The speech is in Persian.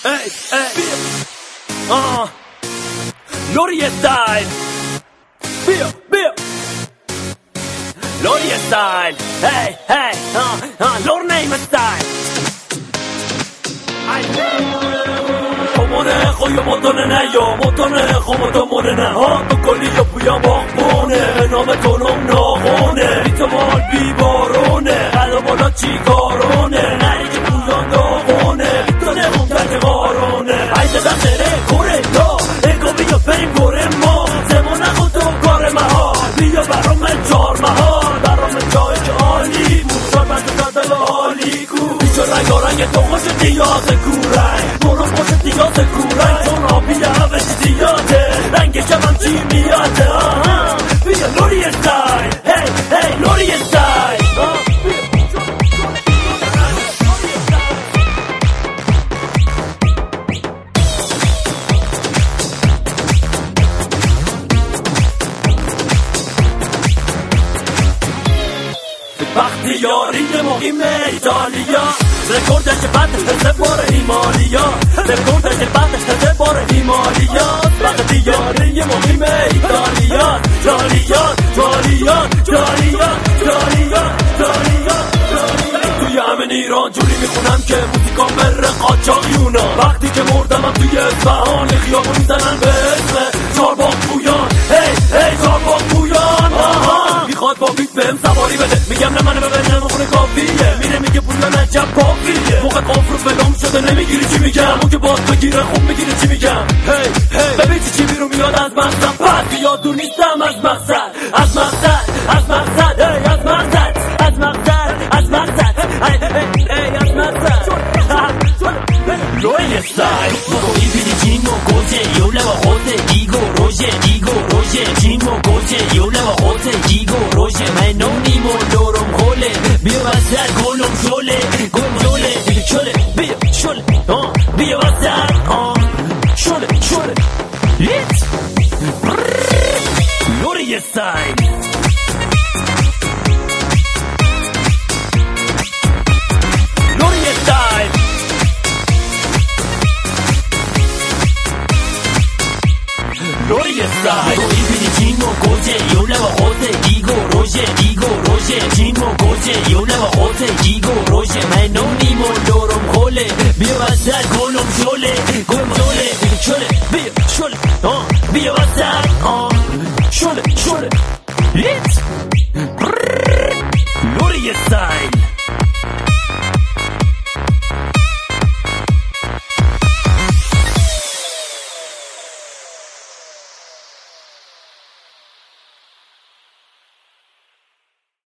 Ey, Lori style. Lori style. Hey, Lord name style. خمونه خوی مطانه نه یا مطانه خموتا مونه نه ها تو کلی یا پویا باخبونه نام تونم ناخونه بیت مال بیبارونه قلب بالا چی کارونه نری که پویان داغونه بیتانه هم تک قارونه عیده دخره کوره تا اگو بیا بریم گوره ما زمان نخون تو کار مهار بیا برام چار مهار برام جای که عالی موشار بند دادل عالی کو بیچا رنگارنگ تو خوش دیاز کورنگ برو خوش دیاز کورنگ چون آبی همه چی دیاده رنگش هم چی میاده بیا لوری استایل هی لوری استایل وقتی یاری مقیم ایتالیا رکوردش بعدش بار هیمالیا رکوردش بعدش بار هیمالیا وقتی یاری مقیم ایتالیا توی همین ایران جوری میخونم که موسیقا بره قاچاقیونا وقتی که مردمم توی اصفهان خیابون میزنن به اسم چارباغ پویان هی چارباغ پویان میخواد با بیت بهم سواری بده میگم نه منو ببینم خونه کافیه میره میگه پویان عجب پاکیه موقع قافرو فلام شده نمیگیری چی میگم اون که باز بگیره خوب میگیره چی میگم هی ببین چی بیرون میاد از مقصد پس بیاد دور نیستم از مقصد از مقصد از مقصد Lori style Mogoy Filipino Goje Yo leva Jose Digo Roger Chino Goje Yo leva Jose Digo Roger Man no nimo Lorom Hole Bia Vasar Golom Shole Shole Bia Vasar Shole Hit Lori style Lori style Mogoy Filipino Goje Yo leva Jose Digo Roger Chino Goje Yo leva Jose Digo Roger Man no nimo Lorom Hole Bia Vasar Golom Shole Bia Vasar